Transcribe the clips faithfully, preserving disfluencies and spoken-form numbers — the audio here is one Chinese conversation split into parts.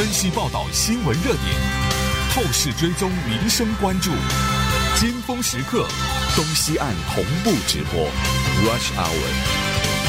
分析报道新闻热点，透视追踪民生关注，尖峰时刻，东西岸同步直播 Rush Hour。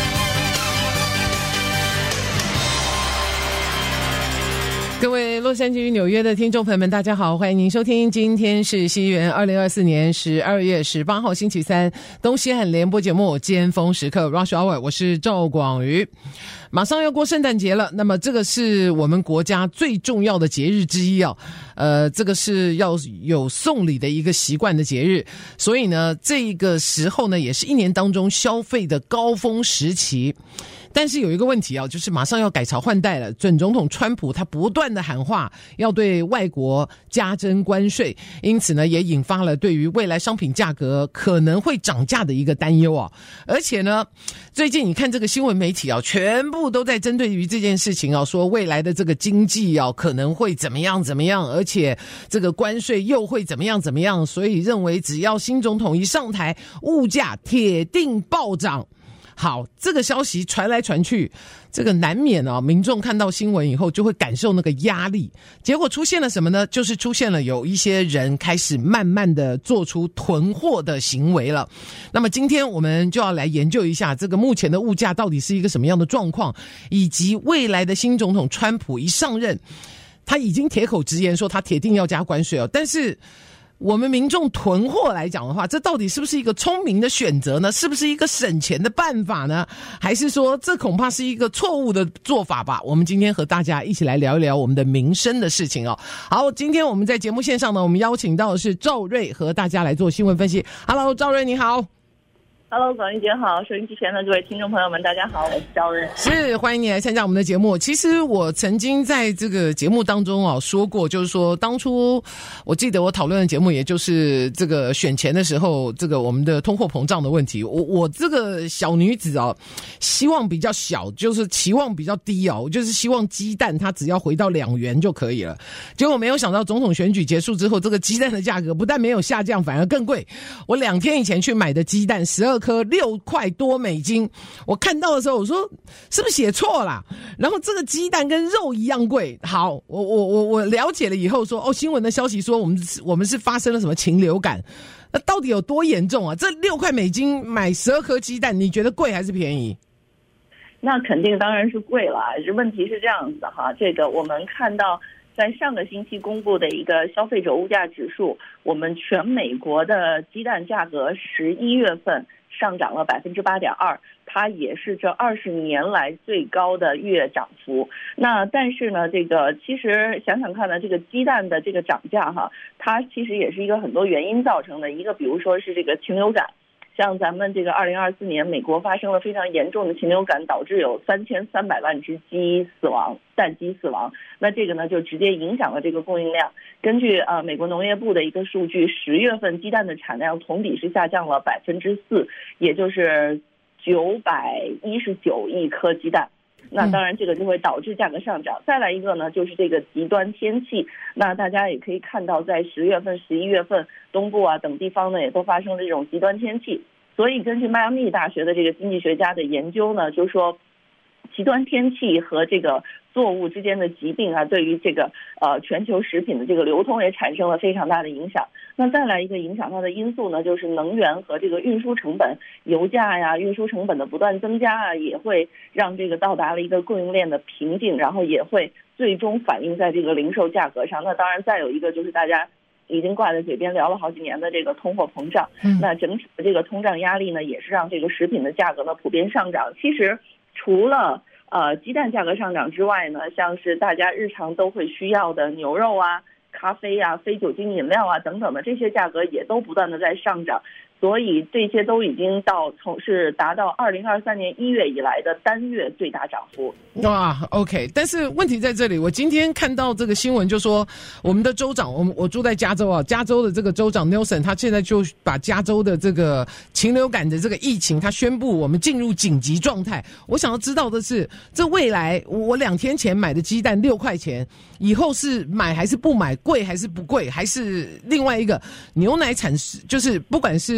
各位洛杉矶与纽约的听众朋友们，大家好，欢迎您收听，今天是西元二零二四年十二月十八号星期三，东西岸联播节目尖峰时刻 Rush Hour， 我是赵广瑜。马上要过圣诞节了，那么这个是我们国家最重要的节日之一啊，呃，这个是要有送礼的一个习惯的节日，所以呢，这个时候呢，也是一年当中消费的高峰时期。但是有一个问题啊，就是马上要改朝换代了。准总统川普他不断的喊话，要对外国加征关税，因此呢，也引发了对于未来商品价格可能会涨价的一个担忧啊。而且呢，最近你看这个新闻媒体啊，全部都在针对于这件事情啊，说未来的这个经济啊可能会怎么样怎么样，而且这个关税又会怎么样怎么样，所以认为只要新总统一上台，物价铁定暴涨。好，这个消息传来传去，这个难免啊，民众看到新闻以后就会感受那个压力。结果出现了什么呢？就是出现了有一些人开始慢慢的做出囤货的行为了。那么今天我们就要来研究一下这个目前的物价到底是一个什么样的状况，以及未来的新总统川普一上任，他已经铁口直言说他铁定要加关税哦，但是我们民众囤货来讲的话，这到底是不是一个聪明的选择呢？是不是一个省钱的办法呢？还是说这恐怕是一个错误的做法吧？我们今天和大家一起来聊一聊我们的民生的事情哦。好，今天我们在节目线上呢，我们邀请到的是赵瑞和大家来做新闻分析。Hello， 赵瑞你好。 Hello， 广玉姐好，收音机前的各位听众朋友们，大家好，我是赵瑞。 是，欢迎你来参加我们的节目。其实我曾经在这个节目当中啊说过，就是说当初我记得我讨论的节目，也就是这个选前的时候，这个我们的通货膨胀的问题。我我这个小女子啊，希望比较小，就是期望比较低啊，我就是希望鸡蛋它只要回到两元就可以了。结果没有想到总统选举结束之后，这个鸡蛋的价格不但没有下降，反而更贵。我两天以前去买的鸡蛋，十二颗六块多美金，我看到的时候我说是不是写错了？然后这个鸡蛋跟肉一样贵。好，我我我我了解了以后说，哦，新闻的消息说我们我们是发生了什么禽流感？那到底有多严重啊？这六块美金买十二颗鸡蛋，你觉得贵还是便宜？ 那肯定当然是贵了。问题是这样子的哈，这个我们看到在上个星期公布的一个消费者物价指数，我们全美国的鸡蛋价格十一月份上涨了百分之八点二，它也是这二十年来最高的月涨幅。那但是呢，这个其实想想看呢，这个鸡蛋的这个涨价哈，它其实也是一个很多原因造成的。一个比如说是这个禽流感。像咱们这个二零二四年，美国发生了非常严重的禽流感，导致有三千三百万只鸡死亡，蛋鸡死亡。那这个呢，就直接影响了这个供应量。根据呃美国农业部的一个数据，十月份鸡蛋的产量同比是下降了百分之四，也就是九百一十九亿颗鸡蛋。那当然，这个就会导致价格上涨。再来一个呢，就是这个极端天气。那大家也可以看到，在十月份、十一月份，东部啊等地方呢，也都发生了这种极端天气。所以，根据迈阿密大学的这个经济学家的研究呢，就是说，极端天气和这个作物之间的疾病啊，对于这个呃全球食品的这个流通也产生了非常大的影响。那再来一个影响它的因素呢，就是能源和这个运输成本，油价呀、运输成本的不断增加啊，也会让这个到达了一个供应链的瓶颈，然后也会最终反映在这个零售价格上。那当然，再有一个就是大家已经挂在嘴边聊了好几年的这个通货膨胀，嗯、那整体的这个通胀压力呢，也是让这个食品的价格呢普遍上涨。其实除了呃鸡蛋价格上涨之外呢，像是大家日常都会需要的牛肉啊、咖啡啊、非酒精饮料啊等等的这些价格也都不断的在上涨。所以这些都已经到从是达到二零二三年一月以来的单月最大涨幅。 哇 ，OK， 但是问题在这里，我今天看到这个新闻就说，我们的州长，我们我住在加州啊，加州的这个州长 Nelson， 他现在就把加州的这个禽流感的这个疫情，他宣布我们进入紧急状态。我想要知道的是，这未来我两天前买的鸡蛋六块钱，以后是买还是不买，贵还是不贵，还是另外一个牛奶产就是不管是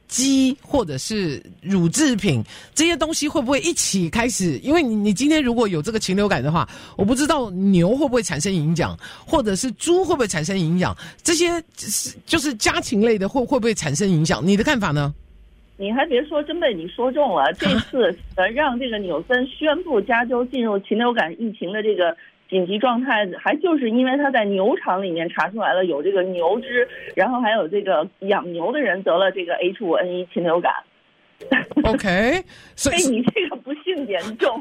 鸡或者是乳制品这些东西会不会一起开始？因为你你今天如果有这个禽流感的话，我不知道牛会不会产生影响，或者是猪会不会产生影响？这些就是家禽类的会会不会产生影响？你的看法呢？ 你还别说，真被你说中了。这次呃，让这个纽森宣布加州进入禽流感疫情的这个紧急状态，还就是因为他在牛场里面查出来了有这个牛只，然后还有这个养牛的人得了这个 H 五N 一 禽流感。 OK， 所以你这个不幸严重。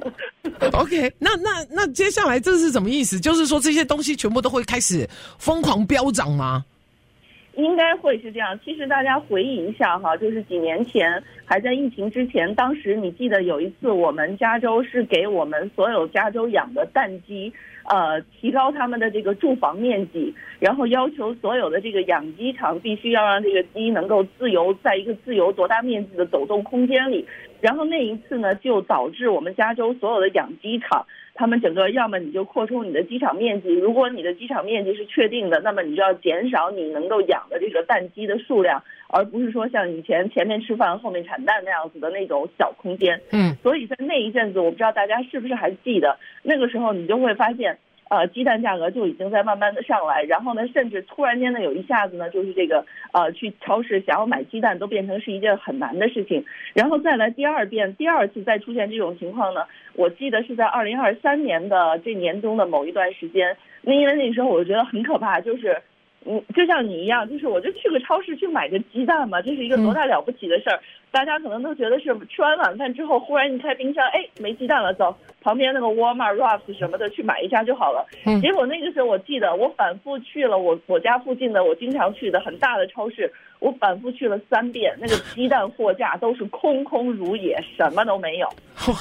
OK， 那那那接下来这是什么意思？就是说这些东西全部都会开始疯狂飙涨吗？ 应该会是这样。其实大家回忆一下哈，就是几年前还在疫情之前，当时你记得有一次我们加州是给我们所有加州养的蛋鸡呃，提高他们的这个住房面积，然后要求所有的这个养鸡场必须要让这个鸡能够自由在一个自由多大面积的走动空间里。然后那一次呢，就导致我们加州所有的养鸡场，他们整个要么你就扩充你的鸡场面积，如果你的鸡场面积是确定的，那么你就要减少你能够养的这个蛋鸡的数量，而不是说像以前前面吃饭后面产蛋那样子的那种小空间。嗯，所以在那一阵子，我不知道大家是不是还记得，那个时候你就会发现呃，鸡蛋价格就已经在慢慢的上来，然后呢，甚至突然间呢，有一下子呢，就是这个呃，去超市想要买鸡蛋都变成是一件很难的事情。然后再来第二遍，第二次再出现这种情况呢，我记得是在二零二三年的这年中的某一段时间，那因为那时候我觉得很可怕，就是嗯，就像你一样，就是我就去个超市去买个鸡蛋嘛，这是一个多大了不起的事儿。嗯，大家可能都觉得是吃完晚饭之后，忽然一开冰箱，哎，没鸡蛋了，走旁边那个 Walmart、Ross 什么的去买一下就好了。嗯，结果那个时候我记得我反复去了我我家附近的我经常去的很大的超市，我反复去了三遍，那个鸡蛋货架都是空空如也，什么都没有。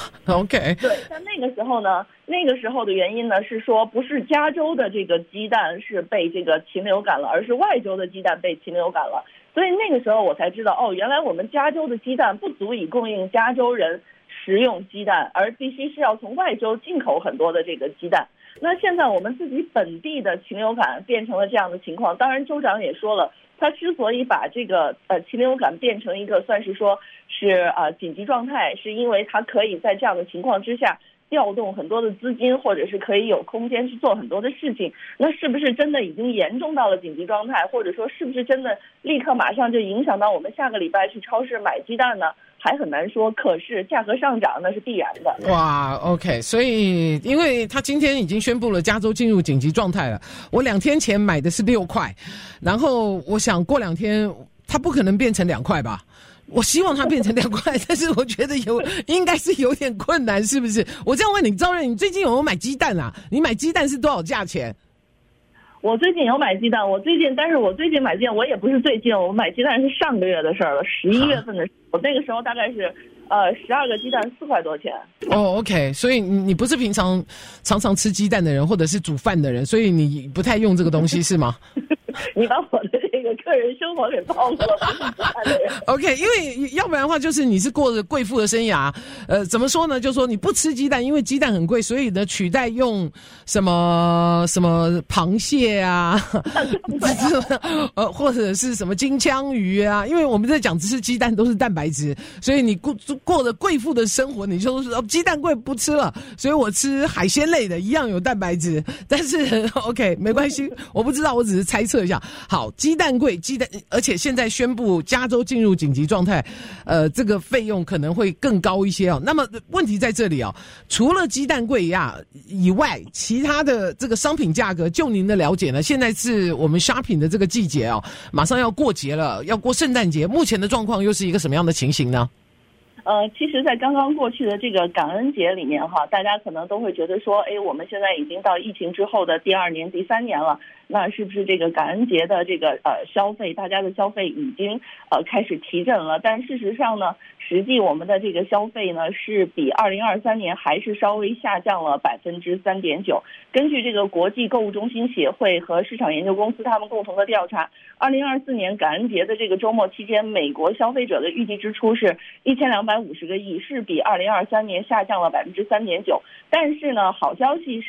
OK， 对，但那个时候呢，那个时候的原因呢是说，不是加州的这个鸡蛋是被这个禽流感了，而是外州的鸡蛋被禽流感了。所以那个时候我才知道，哦，原来我们加州的鸡蛋不足以供应加州人食用鸡蛋，而必须是要从外州进口很多的这个鸡蛋。那现在我们自己本地的禽流感变成了这样的情况，当然州长也说了，他之所以把这个呃禽流感变成一个算是说是呃紧急状态，是因为他可以在这样的情况之下调动很多的资金，或者是可以有空间去做很多的事情。那是不是真的已经严重到了紧急状态，或者说是不是真的立刻马上就影响到我们下个礼拜去超市买鸡蛋呢？还很难说，可是价格上涨那是必然的。 哇 ，OK， 所以因为他今天已经宣布了加州进入紧急状态了，我两天前买的是六块，然后我想过两天它不可能变成两块吧。我希望它变成两块，但是我觉得有应该是有点困难，是不是？我这样问你，赵瑞，你最近有没有买鸡蛋啊？你买鸡蛋是多少价钱？ 我最近有买鸡蛋，我最近，但是我最近买鸡蛋，我也不是最近，我买鸡蛋是上个月的事儿了，十一月份的时候，我那个时候大概是呃十二个鸡蛋四块多钱。 哦 ，OK， 所以你你不是平常常常吃鸡蛋的人，或者是煮饭的人，所以你不太用这个东西是吗？ 你把我的这个个人生活给暴露了。 OK， 因为要不然的话，就是你是过着贵妇的生涯。呃，怎么说呢？就是说你不吃鸡蛋，因为鸡蛋很贵，所以呢取代用什么什么螃蟹啊，呃，或者是什么金枪鱼啊。因为我们在讲吃鸡蛋都是蛋白质，所以你过过着贵妇的生活，你就说鸡蛋贵不吃了，所以我吃海鲜类的，一样有蛋白质。但是 OK， 没关系，我不知道，我只是猜测一下。好，鸡蛋贵，鸡蛋，而且现在宣布加州进入紧急状态，呃，这个费用可能会更高一些哦。那么问题在这里哦，除了鸡蛋贵呀以外，其他的这个商品价格，就您的了解呢？现在是我们 shopping 的这个季节哦，马上要过节了，要过圣诞节，目前的状况又是一个什么样的情形呢？ 呃，其实，在刚刚过去的这个感恩节里面哈，大家可能都会觉得说，哎，我们现在已经到疫情之后的第二年、第三年了，那是不是这个感恩节的这个呃消费，大家的消费已经呃开始提振了？但事实上呢，实际我们的这个消费呢，是比二零二三年还是稍微下降了百分之三点九。根据这个国际购物中心协会和市场研究公司他们共同的调查，二零二四年感恩节的这个周末期间，美国消费者的预计支出是一千两百五十个亿，是比二零二三年下降了百分之三点九。但是呢，好消息是，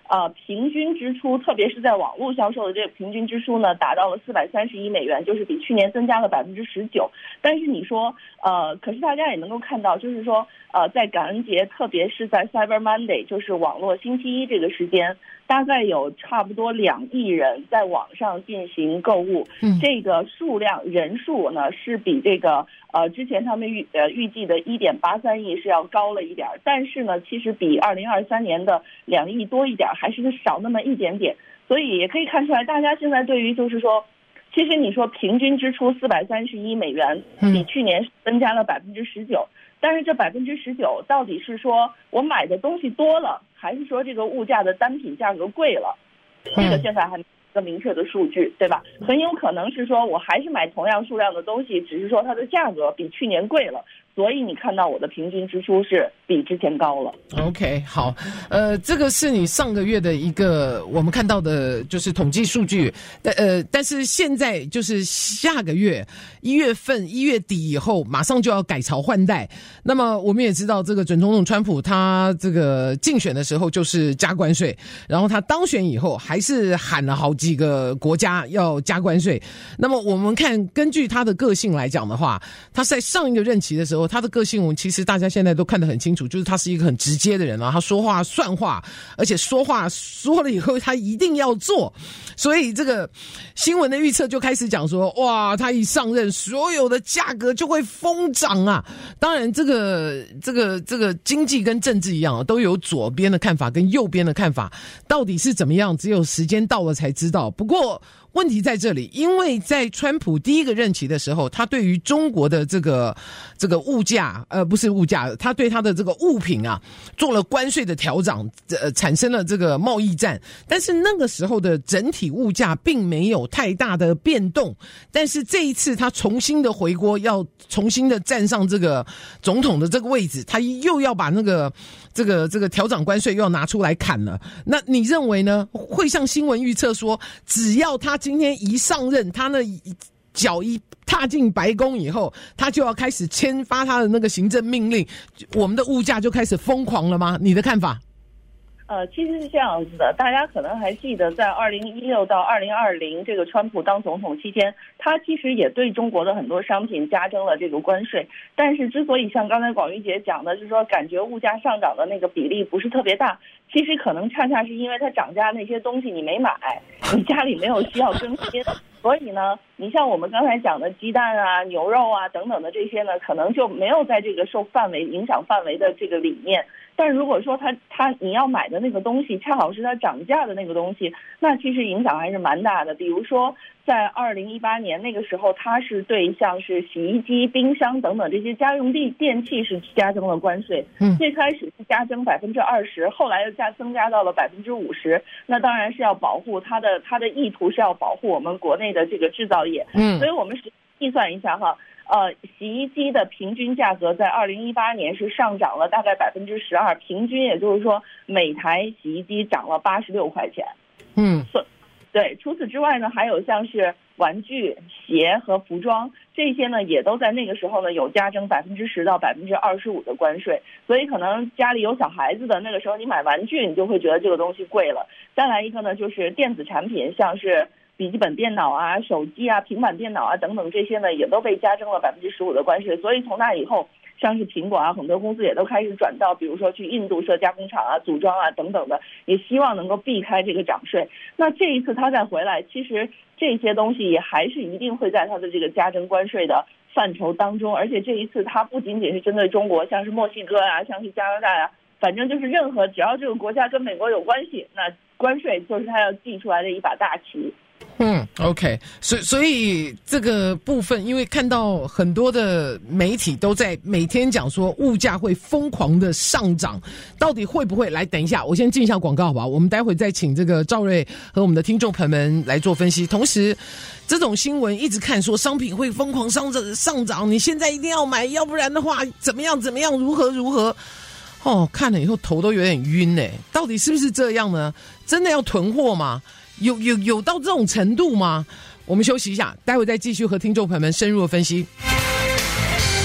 呃，平均支出，特别是在网络销售的这个平均支出呢，达到了四百三十亿美元，就是比去年增加了百分之十九。但是你说，呃，可是大家也能够看到，就是说，呃，在感恩节，特别是在 Cyber Monday， 就是网络星期一这个时间，大概有差不多两亿人在网上进行购物。嗯，这个数量人数呢，是比这个呃之前他们预呃预计的一点八三亿是要高了一点，但是呢，其实比二零二三年的两亿多一点。还是少那么一点点，所以也可以看出来，大家现在对于就是说，其实你说平均支出四百三十一美元，比去年增加了百分之十九，但是这百分之十九到底是说我买的东西多了，还是说这个物价的单品价格贵了？这个现在还没有一个明确的数据，对吧？很有可能是说我还是买同样数量的东西，只是说它的价格比去年贵了。所以你看到我的平均支出是比之前高了。 OK， 好，呃，这个是你上个月的一个我们看到的，就是统计数据。呃，但是现在就是下个月一月份一月底以后，马上就要改朝换代。那么我们也知道，这个准总统川普他这个竞选的时候就是加关税，然后他当选以后还是喊了好几个国家要加关税。那么我们看，根据他的个性来讲的话，他在上一个任期的时候，他的个性我们其实大家现在都看得很清楚，就是他是一个很直接的人啊，他说话算话，而且说话说了以后他一定要做，所以这个新闻的预测就开始讲说，哇，他一上任所有的价格就会疯涨啊。当然这个这个这个经济跟政治一样，都有左边的看法跟右边的看法，到底是怎么样，只有时间到了才知道。不过问题在这里，因为在川普第一个任期的时候，他对于中国的这个这个物价，呃，不是物价，他对他的这个物品啊做了关税的调整，呃，产生了这个贸易战。但是那个时候的整体物价并没有太大的变动。但是这一次他重新的回锅，要重新的站上这个总统的这个位置，他又要把那个这个这个调整关税又要拿出来砍了。那你认为呢？会像新闻预测说，只要他今天一上任，他那脚一踏进白宫以后，他就要开始签发他的那个行政命令，我们的物价就开始疯狂了吗？你的看法？ 呃，其实是这样子的，大家可能还记得，在二零一六到二零二零这个川普当总统期间，他其实也对中国的很多商品加征了这个关税。但是之所以像刚才广玉姐讲的，就是说感觉物价上涨的那个比例不是特别大，其实可能恰恰是因为它涨价那些东西你没买，你家里没有需要更新。所以呢，你像我们刚才讲的鸡蛋啊、牛肉啊等等的这些呢，可能就没有在这个受范围影响范围的这个里面。但如果说它它你要买的那个东西恰好是它涨价的那个东西，那其实影响还是蛮大的。比如说在二零一八年那个时候，它是对像是洗衣机、冰箱等等这些家用电电器是加征了关税。嗯，最开始是加征百分之二十，后来又加增加到了百分之五十。那当然是要保护它的它的意图是要保护我们国内的这个制造业。嗯，所以我们是计算一下哈。呃，洗衣机的平均价格在二零一八年是上涨了大概百分之十二，平均也就是说每台洗衣机涨了八十六块钱。嗯，对。除此之外呢，还有像是玩具、鞋和服装这些呢，也都在那个时候呢有加征百分之十到百分之二十五的关税。所以可能家里有小孩子的那个时候，你买玩具你就会觉得这个东西贵了。再来一个呢，就是电子产品，像是笔记本电脑啊、手机啊、平板电脑啊等等这些呢，也都被加征了百分之十五的关税。所以从那以后，像是苹果啊，很多公司也都开始转到，比如说去印度设加工厂啊、组装啊等等的，也希望能够避开这个涨税。那这一次他再回来，其实这些东西也还是一定会在他的这个加征关税的范畴当中。而且这一次他不仅仅是针对中国，像是墨西哥啊、像是加拿大啊，反正就是任何只要这个国家跟美国有关系，那关税就是他要祭出来的一把大旗。 嗯 ，OK， 所以所以这个部分，因为看到很多的媒体都在每天讲说物价会疯狂的上涨，到底会不会？来，等一下，我先进一下广告，好不好？我们待会再请这个赵瑞和我们的听众朋友们来做分析。同时，这种新闻一直看说商品会疯狂上涨，上涨，你现在一定要买，要不然的话怎么样怎么样，如何如何？哦，看了以后头都有点晕哎，到底是不是这样呢？真的要囤货吗？有有有到这种程度吗？我们休息一下，待会再继续和听众朋友们深入的分析。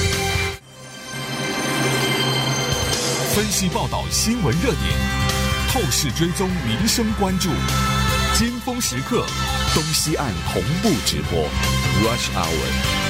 分析报道新闻热点，透透视追踪民生关注，尖峰时刻，东西岸同步直播 Rush Hour。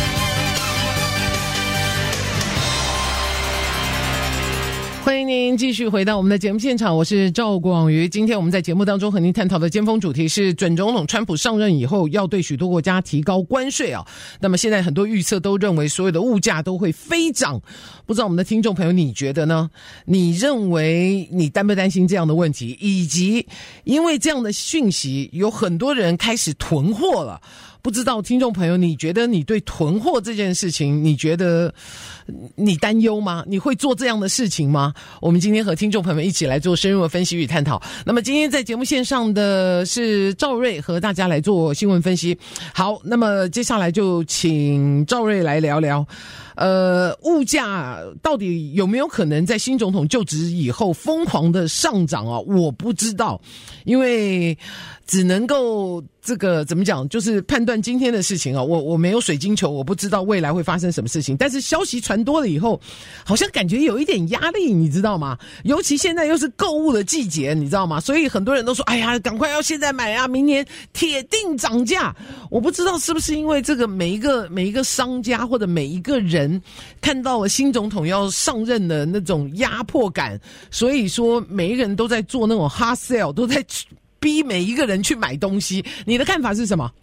欢迎您继续回到我们的节目现场，我是赵广瑜。今天我们在节目当中和您探讨的尖峰主题是准总统川普上任以后要对许多国家提高关税啊。那么现在很多预测都认为所有的物价都会飞涨，不知道我们的听众朋友你觉得呢？你认为你担不担心这样的问题？以及因为这样的讯息，有很多人开始囤货了。不知道听众朋友，你觉得你对囤货这件事情，你觉得你担忧吗？你会做这样的事情吗？我们今天和听众朋友们一起来做深入的分析与探讨。那么今天在节目线上的是赵瑞，和大家来做新闻分析。好，那么接下来就请赵瑞来聊聊呃，物价到底有没有可能在新总统就职以后疯狂的上涨啊？我不知道，因为只能够这个怎么讲，就是判断今天的事情啊。我我没有水晶球，我不知道未来会发生什么事情。但是消息传多了以后，好像感觉有一点压力，你知道吗？尤其现在又是购物的季节，你知道吗？所以很多人都说，哎呀，赶快要现在买啊，明年铁定涨价。我不知道是不是因为这个每一个每一个商家或者每一个人看到了新总统要上任的那种压迫感，所以说每一个人都在做那种 hard sale， 都在逼每一个人去买东西。你的看法是什么？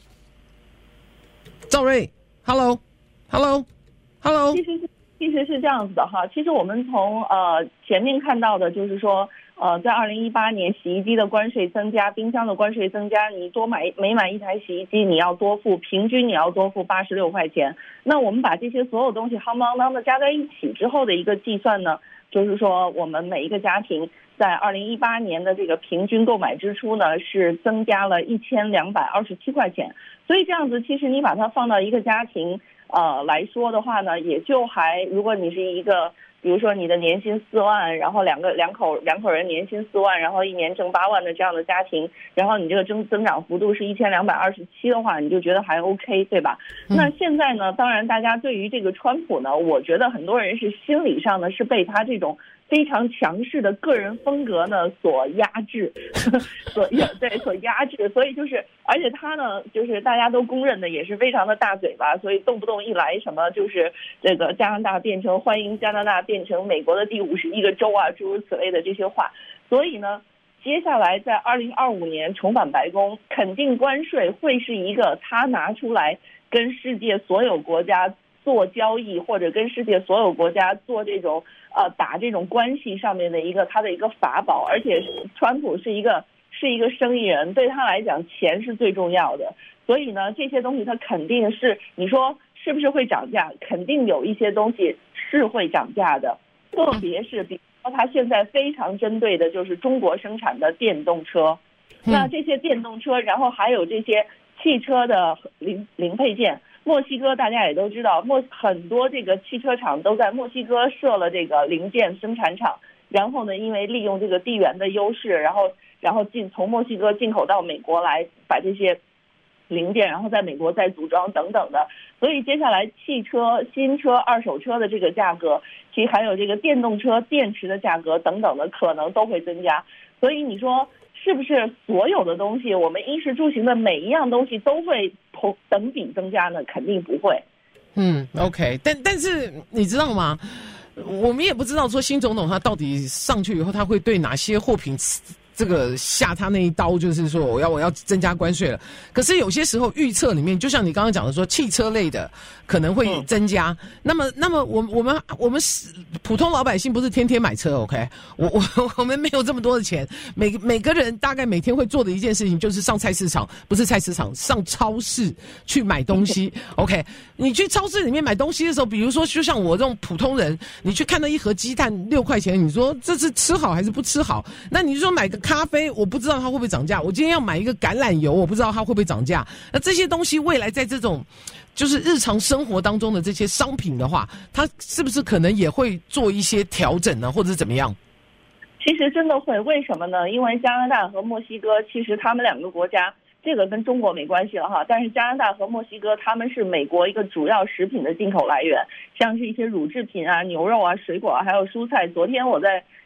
赵瑞 ，Hello，Hello，Hello。Hello, Hello? 其实是其实是这样子的哈。其实我们从呃前面看到的就是说，呃，在二零一八年洗衣机的关税增加，冰箱的关税增加，你多买每买一台洗衣机，你要多付平均你要多付八十六块钱。那我们把这些所有东西夯当当的加在一起之后的一个计算呢，就是说我们每一个家庭在二零一八年的这个平均购买支出呢是增加了一千两百二十七块钱。所以这样子，其实你把它放到一个家庭呃来说的话呢，也就还，如果你是一个，比如说你的年薪四万，然后两个两口两口人年薪四万，然后一年挣八万的这样的家庭，然后你这个增增长幅度是一千两百二十七的话，你就觉得还 OK， 对吧？嗯、那现在呢，当然大家对于这个川普呢，我觉得很多人是心理上呢是被他这种非常强势的个人风格呢所压制，所对所压制，所以就是，而且他呢，就是大家都公认的也是非常的大嘴巴，所以动不动一来什么就是这个加拿大变成欢迎加拿大变成美国的第五十一个州啊，诸如此类的这些话。所以呢，接下来在二零二五年重返白宫，肯定关税会是一个他拿出来跟世界所有国家做交易，或者跟世界所有国家做这种呃打这种关系上面的一个他的一个法宝。而且川普是一个是一个生意人，对他来讲钱是最重要的，所以呢这些东西他肯定是，你说是不是会涨价，肯定有一些东西是会涨价的，特别是比如说他现在非常针对的就是中国生产的电动车。那这些电动车，然后还有这些汽车的零零配件，墨西哥大家也都知道，墨很多这个汽车厂都在墨西哥设了这个零件生产厂，然后呢，因为利用这个地缘的优势，然后然后进从墨西哥进口到美国来，把这些零件然后在美国再组装等等的。所以接下来汽车、新车、二手车的这个价格，其实还有这个电动车电池的价格等等的，可能都会增加。所以你说是不是所有的东西，我们衣食住行的每一样东西都会同等比增加呢？肯定不会。 嗯 ，OK， 但但是你知道吗？我们也不知道说新总统他到底上去以后，他会对哪些货品这个下他那一刀，就是说我要我要增加关税了。可是有些时候预测里面，就像你刚刚讲的说，汽车类的可能会增加。嗯、那么，那么我我们我们普通老百姓不是天天买车 ，OK？ 我我我们没有这么多的钱，每每个人大概每天会做的一件事情就是上菜市场，不是菜市场，上超市去买东西。OK？ 你去超市里面买东西的时候，比如说就像我这种普通人，你去看到一盒鸡蛋六块钱，你说这是吃好还是不吃好？那你就说买个咖啡，我不知道它会不会涨价。我今天要买一个橄榄油，我不知道它会不会涨价。那这些东西未来在这种就是日常生活当中的这些商品的话，它是不是可能也会做一些调整呢，或者是怎么样？ 其实真的会，为什么呢？因为加拿大和墨西哥，其实他们两个国家，这个跟中国没关系了哈，但是加拿大和墨西哥他们是美国一个主要食品的进口来源，像是一些乳制品啊、牛肉啊、水果啊，还有蔬菜。昨天我在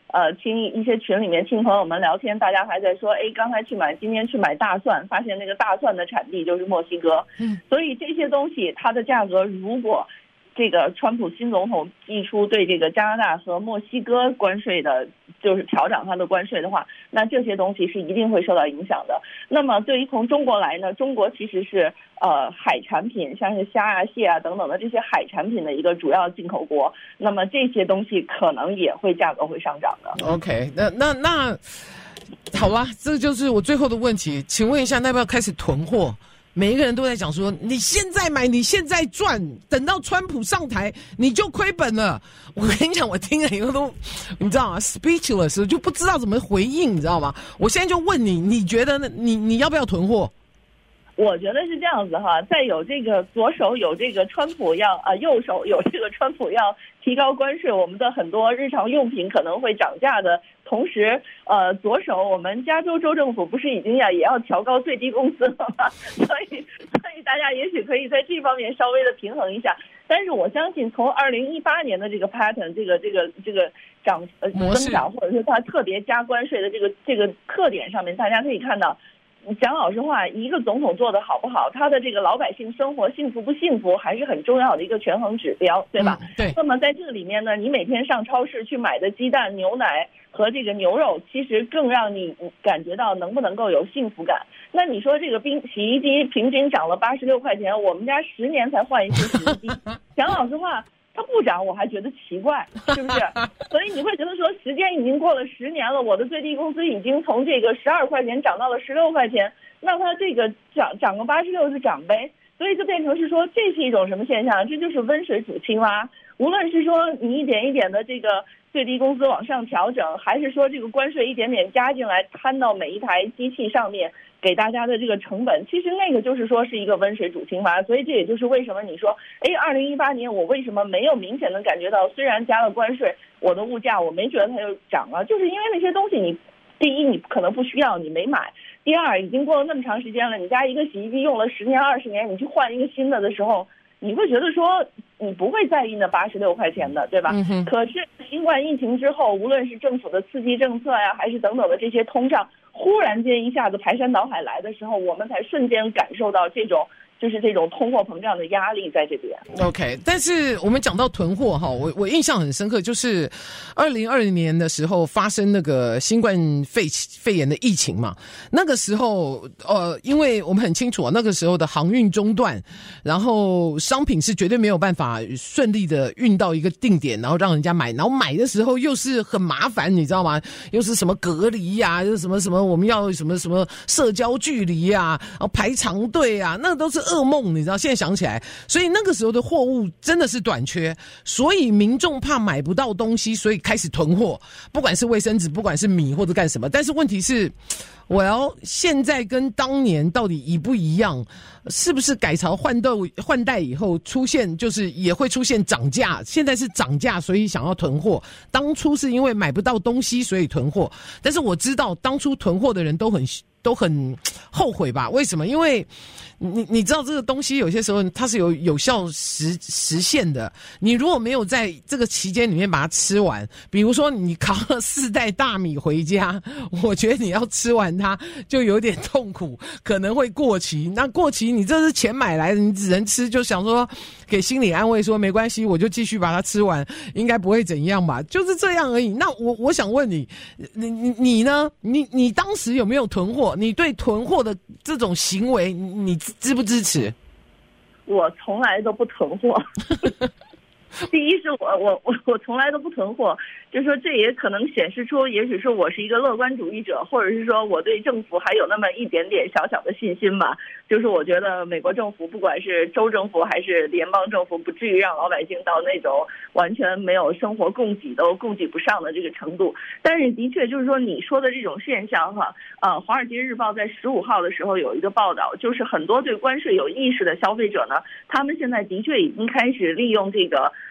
呃，听一些群里面听朋友们聊天，大家还在说，哎，刚才去买，今天去买大蒜，发现那个大蒜的产地就是墨西哥。嗯，所以这些东西它的价格，如果这个川普新总统寄出对这个加拿大和墨西哥关税的，就是调整它的关税的话，那这些东西是一定会受到影响的。那么对于从中国来呢，中国其实是呃海产品，像是虾啊、蟹啊等等的这些海产品的一个主要进口国，那么这些东西可能也会价格会上涨的。 OK， 那那那好吧，这就是我最后的问题，请问一下，那要不要开始囤货？每一个人都在讲说，你现在买，你现在赚，等到川普上台，你就亏本了。我跟你讲，我听了以后都，你知道吗 ？speechless， 就不知道怎么回应，你知道吗？我现在就问你，你觉得你你要不要囤货？ 我觉得是这样子哈，在有这个左手有这个川普要啊、呃，右手有这个川普要提高关税，我们的很多日常用品可能会涨价的同时，呃，左手我们加州州政府不是已经要也要调高最低工资了吗？所以，所以大家也许可以在这方面稍微的平衡一下。但是我相信，从二零一八年的这个 pattern， 这个这个这个涨呃增长，或者是它特别加关税的这个这个特点上面，大家可以看到。讲老实话，一个总统做得好不好，他的这个老百姓生活幸福不幸福，还是很重要的一个权衡指标，对吧？ 嗯、对。 那么在这里面呢，你每天上超市去买的鸡蛋、牛奶和这个牛肉，其实更让你感觉到能不能够有幸福感。那你说这个冰洗衣机平均涨了八十六块钱，我们家十年才换一次洗衣机。讲老实话。它不涨我还觉得奇怪，是不是？所以你会觉得说时间已经过了十年了，我的最低工资已经从这个十二块钱涨到了十六块钱，那它这个涨涨个八十六是涨呗，所以就变成是说这是一种什么现象？这就是温水煮青蛙。无论是说你一点一点的这个最低工资往上调整，还是说这个关税一点点加进来摊到每一台机器上面。给大家的这个成本，其实那个就是说是一个温水煮青蛙，所以这也就是为什么你说，哎，二零一八年我为什么没有明显的感觉到，虽然加了关税，我的物价我没觉得它就涨了，就是因为那些东西你，第一你可能不需要，你没买；第二已经过了那么长时间了，你家一个洗衣机用了十年二十年，你去换一个新的的时候，你会觉得说你不会在意那八十六块钱的，对吧？嗯、可是新冠疫情之后，无论是政府的刺激政策呀，还是等等的这些通胀。忽然间一下子排山倒海来的时候，我们才瞬间感受到这种就是这种通货膨胀的压力在这边。 OK， 但是我们讲到囤货哈，我我印象很深刻，就是二零二零年的时候发生那个新冠肺肺炎的疫情嘛，那个时候呃，因为我们很清楚啊，那个时候的航运中断，然后商品是绝对没有办法顺利的运到一个定点，然后让人家买，然后买的时候又是很麻烦，你知道吗？又是什么隔离呀、啊，又是什么什么我们要什么什么社交距离啊，然后排长队啊，那都是噩梦，你知道？现在想起来，所以那个时候的货物真的是短缺，所以民众怕买不到东西，所以开始囤货，不管是卫生纸，不管是米或者干什么。但是问题是，我要现在跟当年到底一不一样？是不是改朝换代换代以后出现，就是也会出现涨价？现在是涨价，所以想要囤货。当初是因为买不到东西，所以囤货。但是我知道，当初囤货的人都很都很后悔吧？为什么？因为你你知道这个东西有些时候它是有有效实实现的。你如果没有在这个期间里面把它吃完，比如说你扛了四袋大米回家，我觉得你要吃完它就有点痛苦，可能会过期。那过期你这是钱买来的，你只能吃，就想说给心理安慰说没关系，我就继续把它吃完，应该不会怎样吧？就是这样而已。那我我想问你，你你你呢？你你当时有没有囤货？你对囤货的这种行为，你支不支持？ 我从来都不囤货。第一是我我我我从来都不囤货，就说这也可能显示出，也许是我是一个乐观主义者，或者是说我对政府还有那么一点点小小的信心吧。就是我觉得美国政府不管是州政府还是联邦政府，不至于让老百姓到那种完全没有生活供给都供给不上的这个程度。但是的确就是说你说的这种现象哈，呃，华尔街日报在十五号的时候有一个报道，就是很多对关税有意识的消费者呢，他们现在的确已经开始利用这个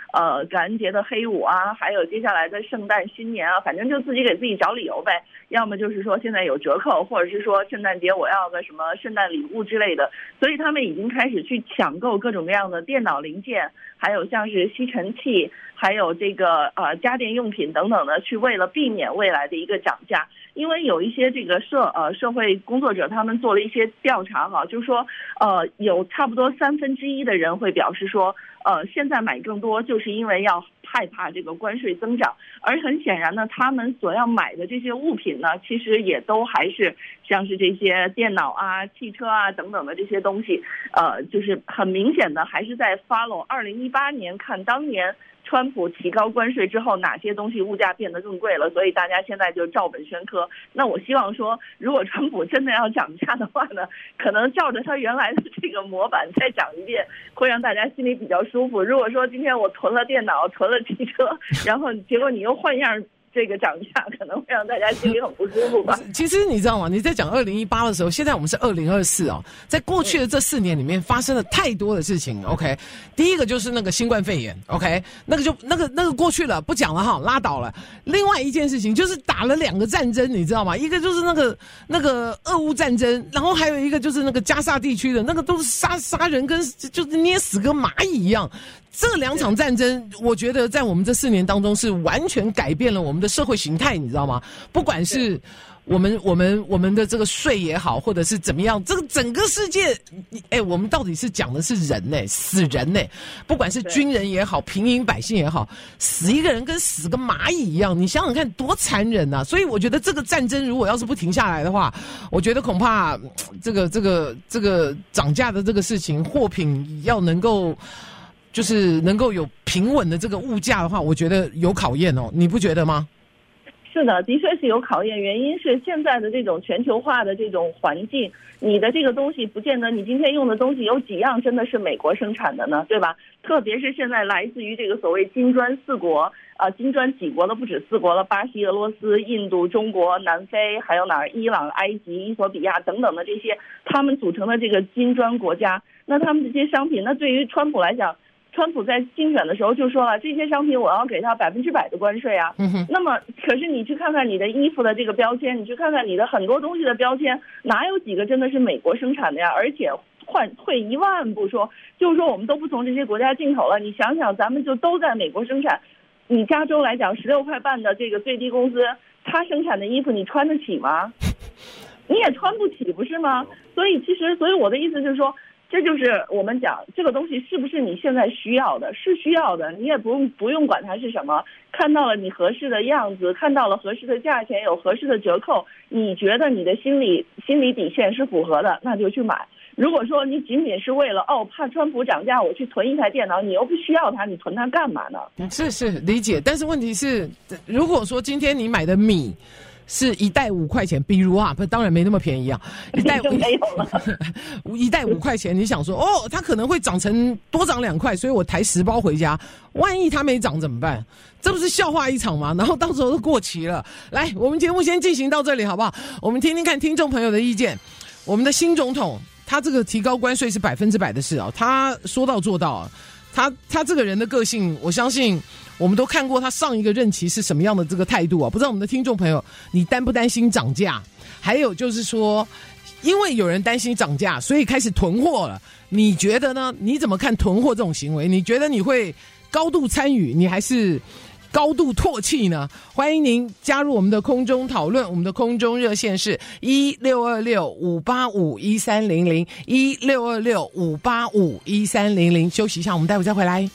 呃感恩节的黑五啊，还有接下来的圣诞新年啊，反正就自己给自己找理由呗。要么就是说现在有折扣，或者是说圣诞节我要个什么圣诞礼物之类的，所以他们已经开始去抢购各种各样的电脑零件，还有像是吸尘器，还有这个呃家电用品等等的，去为了避免未来的一个涨价。因为有一些这个社呃社会工作者他们做了一些调查哈，就是说呃有差不多三分之一的人会表示说呃现在买更多就是因为要害怕这个关税增长，而很显然呢，他们所要买的这些物品呢，其实也都还是像是这些电脑啊、汽车啊等等的这些东西，呃，就是很明显的还是在 follow 二零一八年看当年川普提高关税之后哪些东西物价变得更贵了，所以大家现在就照本宣科。那我希望说，如果川普真的要涨价的话呢，可能照着他原来的这个模板再涨一遍，会让大家心里比较舒服。如果说今天我囤了电脑、囤了汽车，然后结果你又换样这个涨价，可能会让大家心里很不舒服吧。 其实你知道吗？你在讲二零一八的时候，现在我们是二零二四哦，在过去的这四年里面发生了太多的事情。OK， 第一个就是那个新冠肺炎 ，OK， 那个就那个那个过去了，不讲了哈，拉倒了。另外一件事情就是打了两个战争，你知道吗？一个就是那个那个俄乌战争，然后还有一个就是那个加沙地区的那个都是杀杀人跟就是捏死跟蚂蚁一样。这两场战争，我觉得在我们这四年当中是完全改变了我们的社会形态，你知道吗？不管是我们我们我们的这个税也好，或者是怎么样，这个整个世界，哎，我们到底是讲的是人呢、欸，死人呢、欸？不管是军人也好，平民百姓也好，死一个人跟死个蚂蚁一样，你想想看多残忍啊！所以我觉得这个战争如果要是不停下来的话，我觉得恐怕这个这个这个涨价的这个事情，货品要能够。就是能够有平稳的这个物价的话，我觉得有考验哦，你不觉得吗？ 是的，的确是有考验。原因是现在的这种全球化的这种环境，你的这个东西不见得你今天用的东西有几样真的是美国生产的呢，对吧？特别是现在来自于这个所谓金砖四国，呃，金砖几国了，不止四国了，巴西、俄罗斯、印度、中国、南非，还有哪儿？伊朗、埃及、伊索比亚等等的这些，他们组成的这个金砖国家，那他们这些商品，那对于川普来讲。川普在竞选的时候就说了，这些商品我要给他百分之百的关税啊。嗯哼。那么，可是你去看看你的衣服的这个标签，你去看看你的很多东西的标签，哪有几个真的是美国生产的呀？而且换退一万步说，就是说我们都不从这些国家进口了。你想想，咱们就都在美国生产。你加州来讲，十六块半的这个最低工资，他生产的衣服你穿得起吗？你也穿不起，不是吗？所以其实，所以我的意思就是说。这就是我们讲这个东西是不是你现在需要的，是需要的，你也不用不用管它是什么，看到了你合适的样子，看到了合适的价钱，有合适的折扣，你觉得你的心理心理底线是符合的，那就去买。如果说你仅仅是为了哦怕川普涨价我去囤一台电脑，你又不需要它，你囤它干嘛呢？ 是是理解，但是问题是，如果说今天你买的米是一袋五块钱，比如啊，不，当然没那么便宜啊，一袋就没有了， 一袋五块钱，你想说哦，它可能会涨成多涨两块，所以我抬十包回家，万一它没涨怎么办？这不是笑话一场吗？然后到时候都过期了。来，我们节目先进行到这里好不好？我们听听看听众朋友的意见。我们的新总统，他这个提高关税是百分之百的事哦，他说到做到啊。他他这个人的个性，我相信我们都看过他上一个任期是什么样的这个态度啊！不知道我们的听众朋友，你担不担心涨价？还有就是说，因为有人担心涨价，所以开始囤货了。你觉得呢？你怎么看囤货这种行为？你觉得你会高度参与，你还是高度唾弃呢？欢迎您加入我们的空中讨论，我们的空中热线是一六二六五八五一三零零一六二六五八五一三零零。休息一下，我们待会再回来。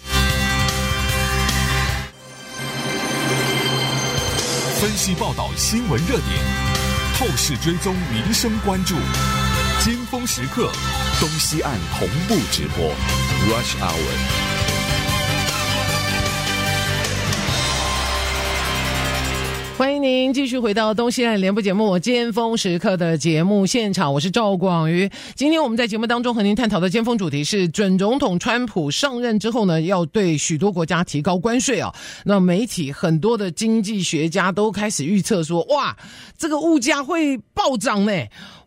分析报道新闻热点，透视追踪民生关注，尖峰时刻，东西岸同步直播 Rush Hour。 欢迎您继续回到东西岸联播节目尖峰时刻的节目现场，我是赵广瑜。今天我们在节目当中和您探讨的尖峰主题是准总统川普上任之后呢，要对许多国家提高关税啊。那媒体很多的经济学家都开始预测说，哇，这个物价会暴涨呢。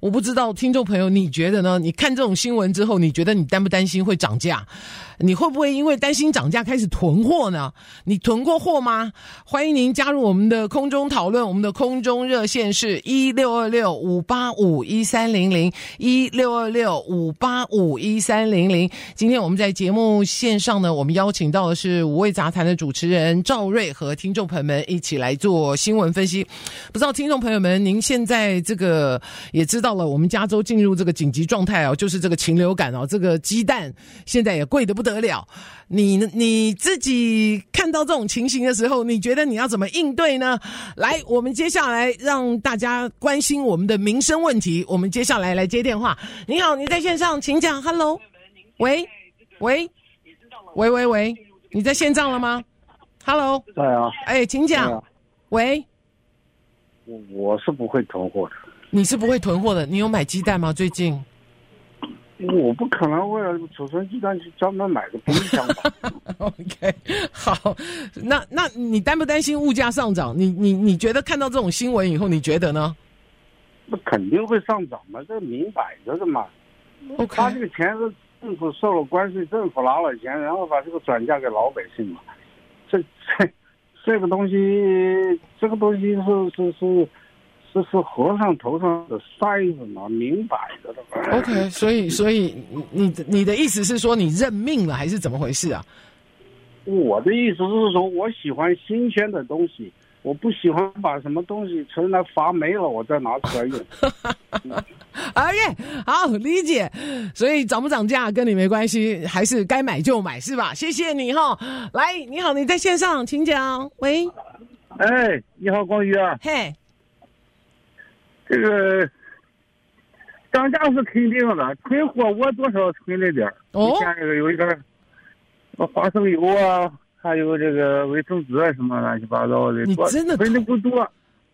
我不知道听众朋友你觉得呢？你看这种新闻之后，你觉得你担不担心会涨价？你会不会因为担心涨价开始囤货呢？你囤过货吗？欢迎您加入我们的空中讨论，我们的空中热线是一六二六五八五一三零零一六二六五八五一三零零。今天我们在节目线上呢，我们邀请到的是五味杂谈的主持人赵瑞和听众朋友们一起来做新闻分析。不知道听众朋友们，您现在这个也知道了，我们加州进入这个紧急状态哦，就是这个禽流感哦，这个鸡蛋现在也贵得不得了。你你自己看到这种情形的时候，你觉得你要怎么应对呢？来，我们接下来让大家关心我们的民生问题。我们接下来来接电话。你好，你在线上，请讲。Hello， 喂喂喂喂喂，你在线上了吗 ？Hello， 对啊， 哎，请讲。啊、喂， 我我是不会囤货的。 你是不会囤货的？你有买鸡蛋吗？最近？ 我不可能为了储存鸡蛋去专门买个冰箱吧。 OK， 好，那那你担不担心物价上涨？你你你觉得看到这种新闻以后，你觉得呢？ 那肯定会上涨嘛，这明摆着的嘛。 OK， 他这个钱是政府收了关税，政府拿了钱，然后把这个转嫁给老百姓嘛。这这这个东西，这个东西是是是。这是和尚头上的筛子嘛，明摆着的。 OK， 所以所以你你的意思是说你认命了，还是怎么回事啊？ 我的意思是说，我喜欢新鲜的东西，我不喜欢把什么东西存来发霉了，我再拿出来用。 OK， 好，理解。所以涨不涨价跟你没关系，还是该买就买，是吧？谢谢你哈。来，你好，你在线上，请讲。喂， 哎，你好，光宇啊。 嘿。 这个涨价是肯定的，囤货我多少囤了点儿。 哦， 你看这个有一点花生油啊，还有这个卫生纸啊，什么乱七八糟的。 你真的囤的不多。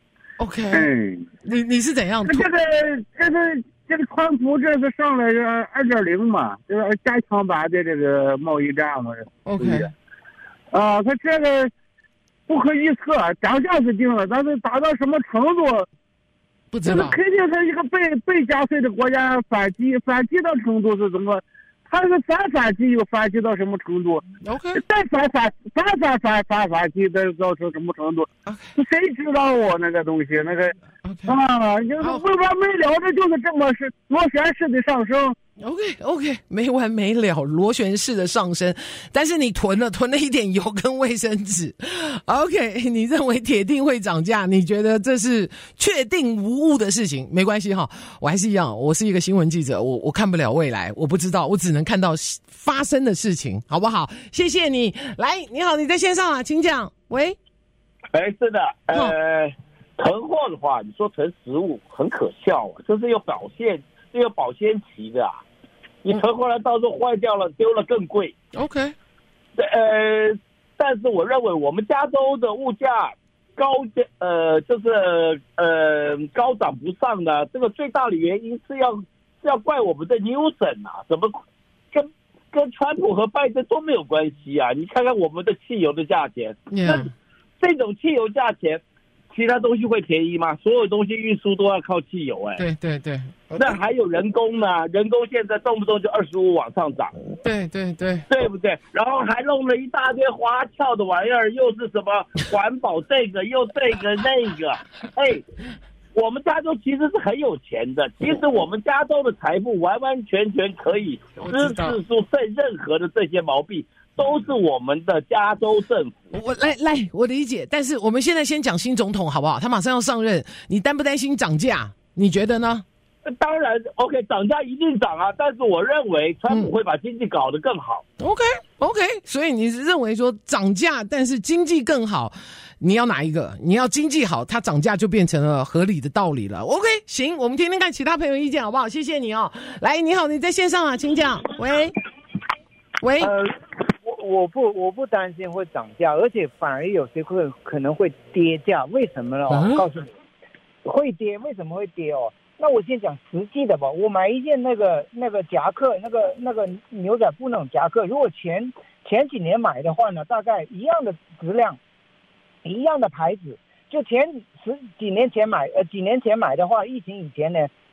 OK， 嗯， 你你是怎样？ 这个这个这个川普这是上来个二点零嘛，就是加强版的这个贸易战嘛。 OK， 啊，他这个不可预测，涨价是定了，但是达到什么程度？ 不知道， 肯定是一个被被加税的国家反击，反击的程度是怎么？他是反反击又反击到什么程度 ？OK， 再反反反反反反反击再造成什么程度？ Okay. 谁知道我那个东西那个 okay. 啊，就是没完没了的，就是这么是螺旋式的上升。 OK OK， 没完没了，螺旋式的上升，但是你囤了囤了一点油跟卫生纸 ，OK， 你认为铁定会涨价？你觉得这是确定无误的事情？没关系哈，我还是一样，我是一个新闻记者，我我看不了未来，我不知道，我只能看到发生的事情，好不好？谢谢你，来，你好，你在线上啊，请讲，喂， 哎，是的，呃，囤货的话，你说囤食物很可笑啊，这是有保鲜，是有保鲜期的啊。你囤回来到时候坏掉了，丢了更贵。 OK， 呃，但是我认为我们加州的物价高，呃，就是呃高涨不上的这个最大的原因是要是要怪我们的牛省啊，怎么跟跟川普和拜登都没有关系啊？你看看我们的汽油的价钱， yeah. 那这种汽油价钱。其他东西会便宜吗？所有东西运输都要靠汽油哎、欸。 对对对。 那还有人工呢？人工现在动不动就二十五往上涨。 对对对。 对不对？然后还弄了一大堆花俏的玩意儿，又是什么环保这个又这个那个。哎，我们加州其实是很有钱的。其实我们加州的财富完完全全可以支持住这任何的这些毛病。都是我们的加州政府。 我来来，我理解，但是我们现在先讲新总统好不好？他马上要上任，你担不担心涨价？你觉得呢？ 当然 ，OK， 涨价一定涨啊，但是我认为川普会把经济搞得更好。 嗯、OK OK， 所以你是认为说涨价，但是经济更好，你要哪一个？你要经济好，它涨价就变成了合理的道理了。OK， 行，我们听听看其他朋友意见好不好？谢谢你哦。来，你好，你在线上啊，请讲。喂喂。 呃我不我不担心会涨价，而且反而有些会可能会跌价，为什么呢？我告诉你，会跌，为什么会跌哦？那我先讲实际的吧。我买一件那个那个夹克，那个那个牛仔布那种夹克，如果前前几年买的话呢，大概一样的质量，一样的牌子，就前十几年前买，呃几年前买的话，疫情以前呢，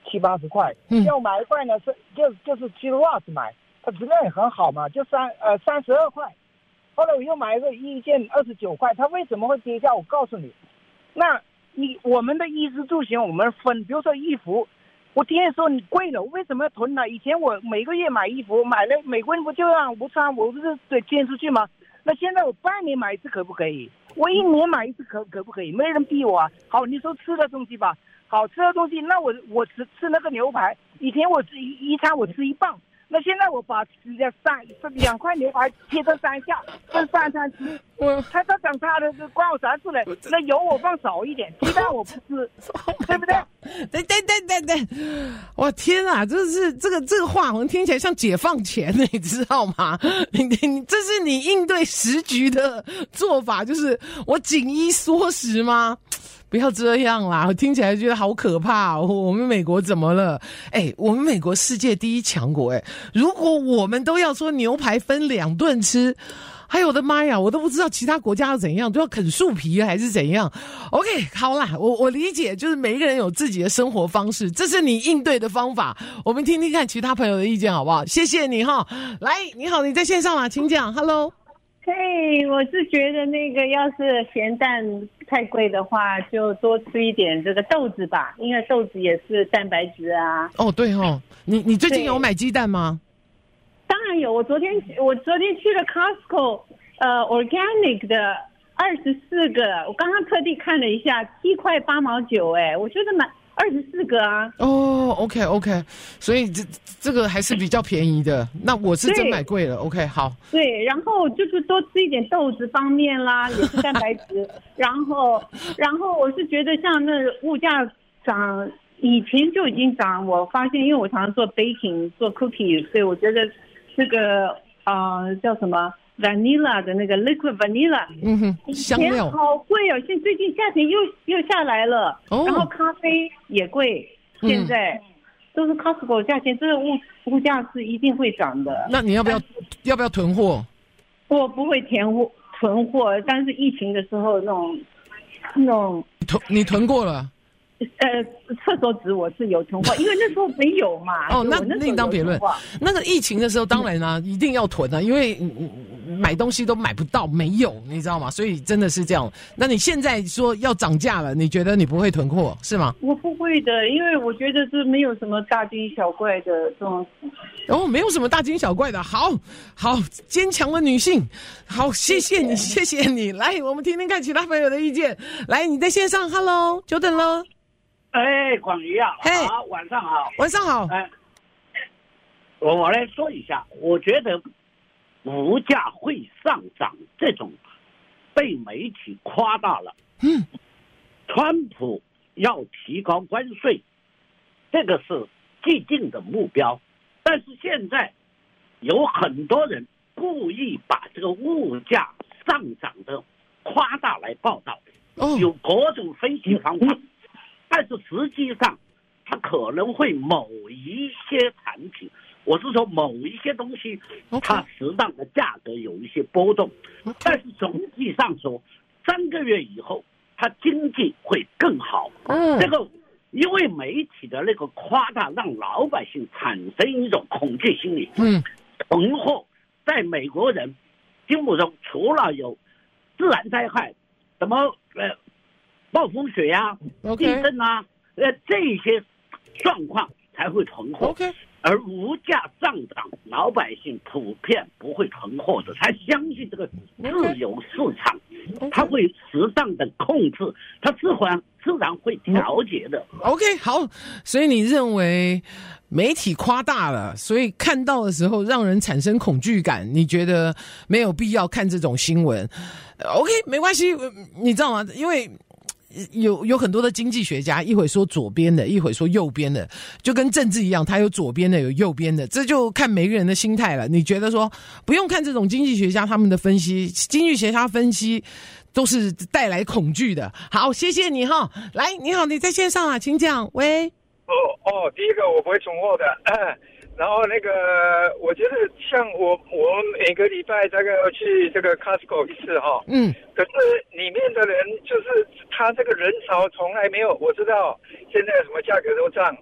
七八十块， 嗯， 要买一块呢是就就是 kilowatt 买，它质量也很好嘛，就三呃三十二块。后来我又买一个一件二十九块，它为什么会跌价？我告诉你，那你我们的衣食住行我们分，比如说衣服，我天天说你贵了，我为什么要囤呢？以前我每个月买衣服，买了美国人不就让不穿，我不是得捐出去吗？那现在我半年买一次可不可以？我一年买一次可可不可以？没人逼我啊。好，你说吃的东西吧，好吃的东西，那我我吃吃那个牛排，以前我吃一一餐我吃一磅，那现在我把三两块牛排切成三下，分三餐吃。我它它长差的是关我啥事嘞？那油我放少一点，鸡蛋我不吃，对不对？ 对对对对对，哇天啊，这是这个这个话好像听起来像解放前，你知道吗？你你这是你应对时局的做法，就是我紧衣缩食吗？不要这样啦，我听起来觉得好可怕哦。我们美国怎么了？哎，我们美国世界第一强国，哎，如果我们都要说牛排分两顿吃，哎呦我的妈呀，我都不知道其他国家要怎样，都要啃树皮还是怎样。 OK， 好啦，我我理解，就是每一个人有自己的生活方式，这是你应对的方法。我们听听看其他朋友的意见好不好？谢谢你哈。来，你好，你在线上啦，请讲。 Hello。 嘿，我是觉得那个要是咸蛋太贵的话，就多吃一点这个豆子吧，因为豆子也是蛋白质啊。 哦，对哦，你你最近有买鸡蛋吗？ 当然有，我昨天我昨天去了 Costco， 呃 ，organic 的二十四个，我刚刚特地看了一下，七块八毛九，哎，我觉得买二十四个啊。 哦 ，OK OK， 所以这这个还是比较便宜的。那我是真买贵了 ，OK， 好。 对，然后就是多吃一点豆子方面啦，也是蛋白质。然后，然后我是觉得像那物价涨，以前就已经涨，我发现，因为我常常做 baking 做 cookie， 所以我觉得这个呃叫什么 vanilla 的那个 liquid vanilla， 嗯哼，香料好贵哦，现最近价钱又又下来了。哦，然后咖啡也贵，现在。嗯，都是 Costco 价钱，这个物物价是一定会涨的。 那你要不要要不要囤货？ 我不会囤货囤货，但是疫情的时候那种那种囤你囤过了？ 呃，厕所纸我是有囤货，因为那时候没有嘛。 哦，那另当别论。那个疫情的时候，当然啊，嗯，一定要囤啊，因为买东西都买不到，没有，你知道吗？所以真的是这样。那你现在说要涨价了，你觉得你不会囤货是吗？ 我不会的，因为我觉得这没有什么大惊小怪的这种。 哦，没有什么大惊小怪的，好好坚强的女性，好，谢谢你，谢谢你。来，我们听听看其他朋友的意见。来，你在线上 ，Hello， 久等了。 哎，广瑜啊， 嘿， 好，晚上好， 晚上好。 哎，我我来说一下，我觉得物价会上涨这种被媒体夸大了。 嗯， 川普要提高关税，这个是既定的目标，但是现在有很多人故意把这个物价上涨的夸大来报道， 哦， 有各种分析方法。但是实际上，它可能会某一些产品，我是说某一些东西，它适当的价格有一些波动，但是总体上说，三个月以后，它经济会更好。 嗯， 这个因为媒体的那个夸大，让老百姓产生一种恐惧心理。 嗯， 囤货在美国人心目中，除了有自然灾害，什么呃。暴风雪呀、啊、地震啊，呃，这些状况才会囤货。 Okay. 而物价上涨，老百姓普遍不会囤货的，他相信这个自由市场， Okay. 他会适当的控制，他自然自然会调节的。 OK， 好，所以你认为媒体夸大了，所以看到的时候让人产生恐惧感，你觉得没有必要看这种新闻 ？OK， 没关系，你知道吗？因为有有很多的经济学家，一会说左边的，一会说右边的，就跟政治一样，他有左边的，有右边的，这就看每个人的心态了。你觉得说不用看这种经济学家他们的分析，经济学家分析都是带来恐惧的。好，谢谢你哈。来，你好，你在线上啊，请讲。喂。 哦哦，第一个我不会囤货的。然后那个，我觉得像我，我每个礼拜大概要去这个 Costco 一次哈。 嗯。 可是里面的人就是他这个人潮从来没有，我知道现在什么价格都涨，但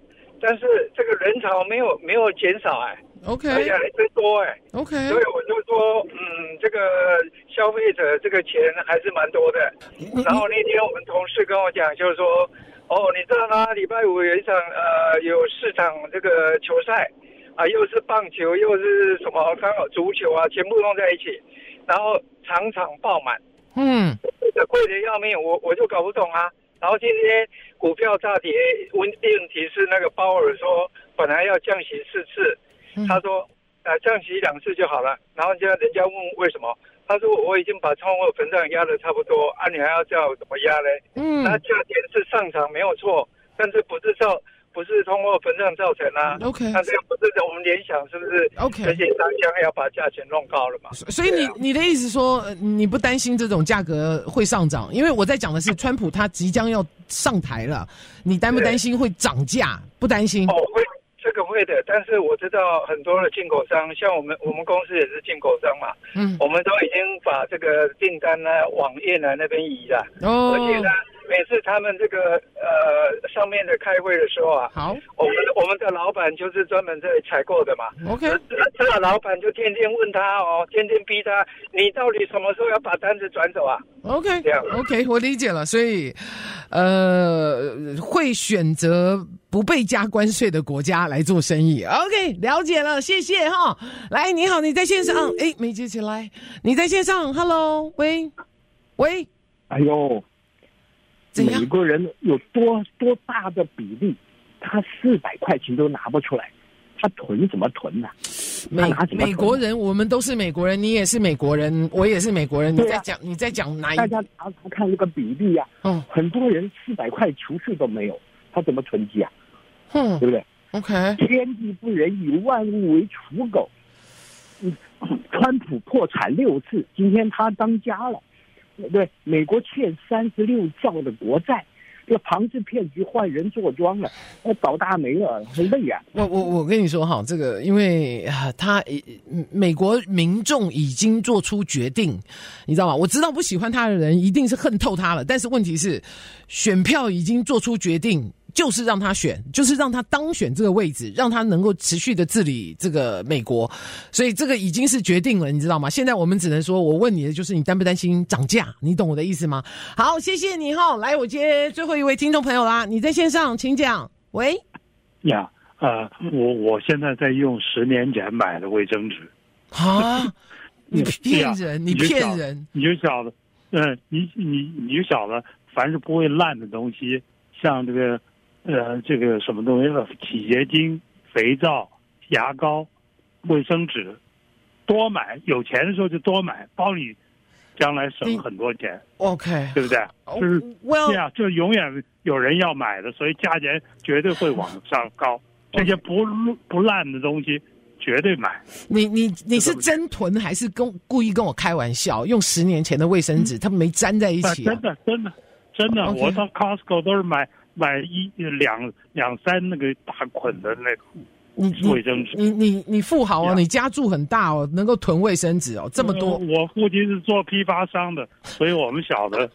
但是这个人潮没有没有减少哎。 OK， 而且还真多哎 ，OK， 所以我就说，嗯，这个消费者这个钱还是蛮多的。然后那天我们同事跟我讲，就是说，哦，你知道吗？礼拜五有一场呃有四场这个球赛啊，又是棒球又是什么，刚好足球啊，全部弄在一起，然后场场爆满。 嗯， 这贵的要命，我我就搞不懂啊。然后今天股票大跌，问题是那个鲍尔说本来要降息四次。他说，呃，降息两次就好了。然后就人家问为什么，他说我已经把通货膨胀压得差不多，啊，你还要叫我怎么压嘞？嗯，那价钱是上涨没有错，但是不是造不是通货膨胀造成啊 ？OK， 那这个不是我们联想是不是 ？OK， 这些商家要把价钱弄高了嘛？ 所以你、啊、你的意思说，你不担心这种价格会上涨？因为我在讲的是川普他即将要上台了，你担不担心会涨价？不担心。 哦，会。这个会的，但是我知道很多的进口商，像我们我们公司也是进口商嘛，嗯，我们都已经把这个订单呢往越南那边移了，哦，而且呢，每次他们这个呃上面的开会的时候啊， 好， 我们我们的老板就是专门在采购的嘛 ，OK， 这个老板就天天问他哦，天天逼他，你到底什么时候要把单子转走啊 ？OK， 这样 OK， 我理解了，所以呃会选择不被加关税的国家来做生意 ，OK， 了解了，谢谢哈。来，你好，你在线上，哎，没接起来，你在线上 ，Hello， 喂，喂， 哎呦， 怎样？ 美国人有多多大的比例，他四百块钱都拿不出来，他囤怎么囤呢、啊？ 美美国人，我们都是美国人，你也是美国人，我也是美国人，你在讲、啊、你在讲哪一？ 大家查查看这个比例啊，嗯，很多人四百块储蓄都没有，他怎么囤积啊？ 嗯， 对不对 ？OK， 天地不仁，以万物为刍狗。嗯，川普破产六次，今天他当家了，对，美国欠三十六兆的国债。这个庞氏骗局换人坐庄了，那倒大霉了，很累啊！ 我我我跟你说哈，这个因为啊，他美国民众已经做出决定，你知道吗？我知道不喜欢他的人一定是恨透他了，但是问题是，选票已经做出决定。就是让他选，就是让他当选这个位置，让他能够持续的治理这个美国，所以这个已经是决定了，你知道吗？现在我们只能说，我问你的就是你担不担心涨价？你懂我的意思吗？好，谢谢你哈，来，我接最后一位听众朋友啦，你在线上，请讲。喂， 呀，呃，我我现在在用十年前买的卫生纸。 啊，你骗人，你骗人， 你就晓得，嗯，你你你就晓得，凡是不会烂的东西，像这个。呃，这个什么东西了？洗洁精、肥皂、牙膏、卫生纸，多买。有钱的时候就多买，帮你将来省很多钱。 OK， 对不对？就是这样，就永远有人要买的，所以价钱绝对会往上高。这些不不烂的东西绝对买。 你你你是真囤还是跟故意跟我开玩笑？用十年前的卫生纸，它没粘在一起、啊。 真的真的真的， okay. 我到 Costco 都是买。买一两两三那个大捆的那个卫生纸， 你你你你富豪哦，你家住很大哦，能够囤卫生纸哦，这么多。 呃、我父亲是做批发商的，所以我们晓得。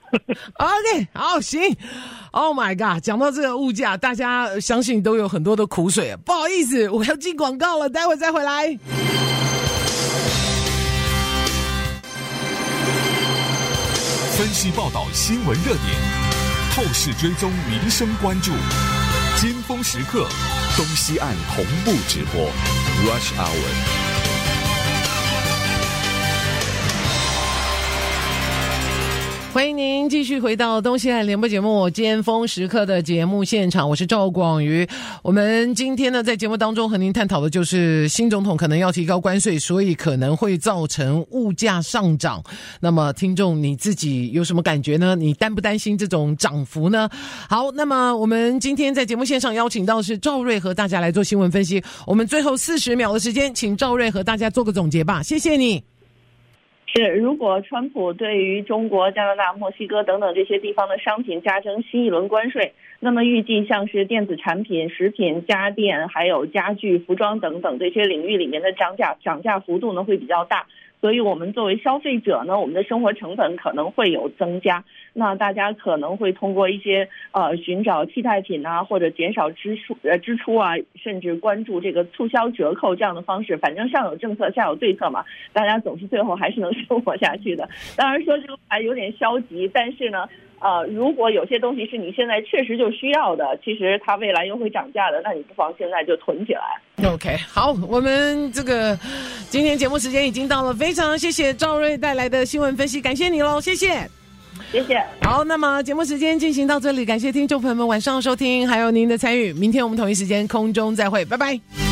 OK， 好，行。Oh my god， 讲到这个物价，大家相信都有很多的苦水。不好意思，我要进广告了，待会再回来。 分析报道新闻热点。透视追踪民生关注，尖峰时刻，东西岸同步直播 ，Rush Hour。 欢迎您继续回到东西岸联播节目尖峰时刻的节目现场，我是赵广瑜。我们今天呢在节目当中和您探讨的就是新总统可能要提高关税，所以可能会造成物价上涨。那么听众你自己有什么感觉呢？你担不担心这种涨幅呢？好，那么我们今天在节目线上邀请到是赵瑞和大家来做新闻分析。我们最后四十秒的时间，请赵瑞和大家做个总结吧，谢谢你。 是，如果川普对于中国、加拿大、墨西哥等等这些地方的商品加征新一轮关税，那么预计像是电子产品、食品、家电、还有家具、服装等等这些领域里面的涨价涨价幅度呢会比较大。 所以我们作为消费者呢，我们的生活成本可能会有增加。那大家可能会通过一些呃寻找替代品啊，或者减少支出呃支出啊，甚至关注这个促销折扣这样的方式。反正上有政策下有对策嘛，大家总是最后还是能生活下去的。当然说这个还有点消极，但是呢呃，如果有些东西是你现在确实就需要的，其实它未来又会涨价的，那你不妨现在就囤起来。 OK， 好，我们这个今天节目时间已经到了，非常谢谢赵瑞带来的新闻分析，感谢你喽，谢谢。 谢谢。 好，那么节目时间进行到这里，感谢听众朋友们晚上收听，还有您的参与。明天我们同一时间空中再会，拜拜。